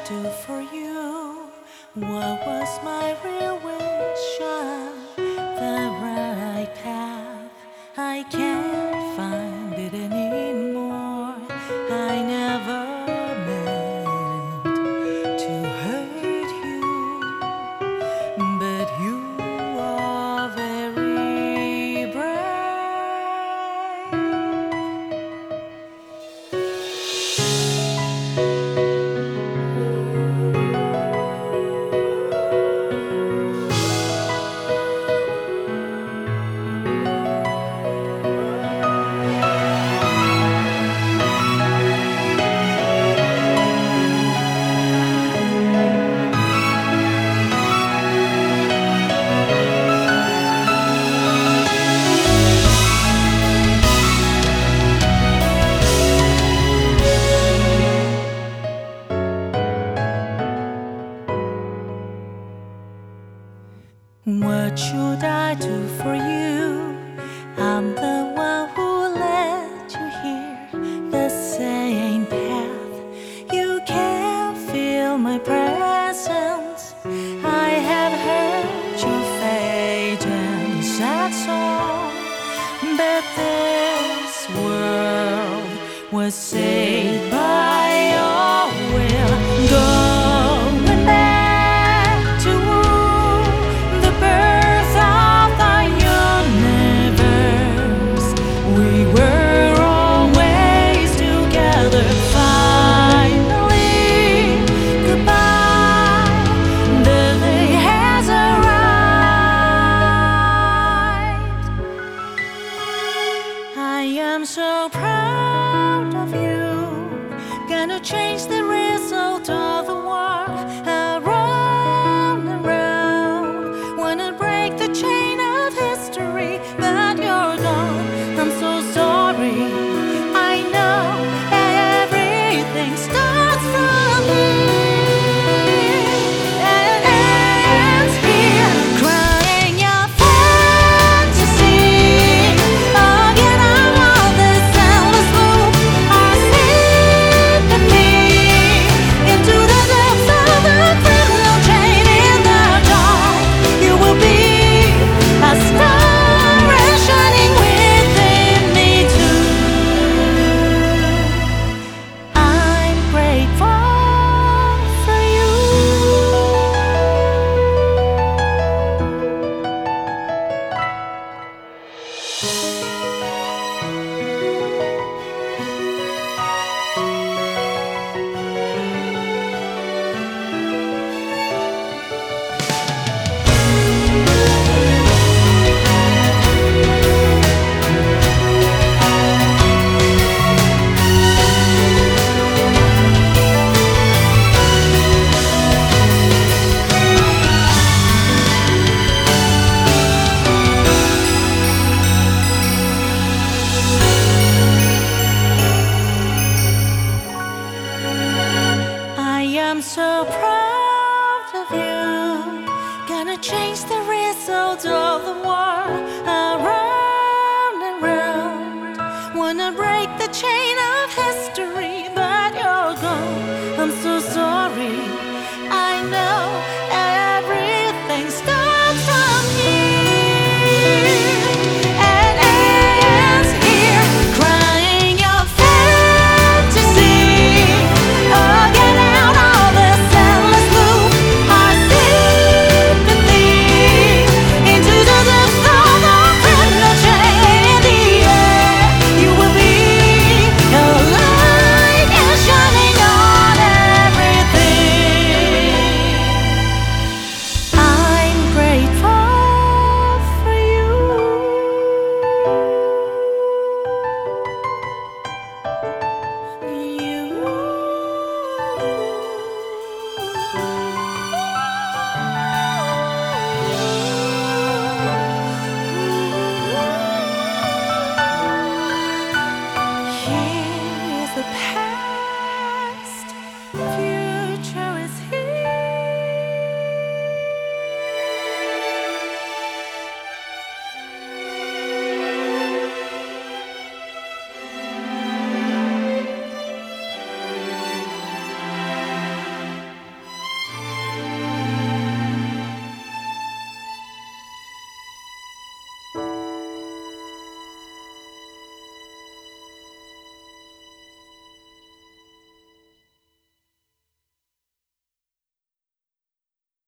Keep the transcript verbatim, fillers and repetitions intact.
do for you? What was my real wish? Ah, the right path. I can't find it anymore. I never meant to hurt you, but you are very brave. What should I do for you? I'm the one who led you here, the same path. You can feel my presence. I have heard your fate and sad song, but this world was saved by your will. Going back to the birth of the universe, we were always together. Finally, goodbye, the day has arrived. I am so proud of you. Gonna change the result of the war. Around and round, wanna break the chain of history, but you're gone. I'm so sorry. I know everything starts from here and ends here. Crying your fantasy again. I'm on this endless loop. Our sympathy into the depths of the criminal chain. In the dark, you will be a star shining within me too. I'm grateful for you. I am so proud of you. Gonna change the result of the war. Around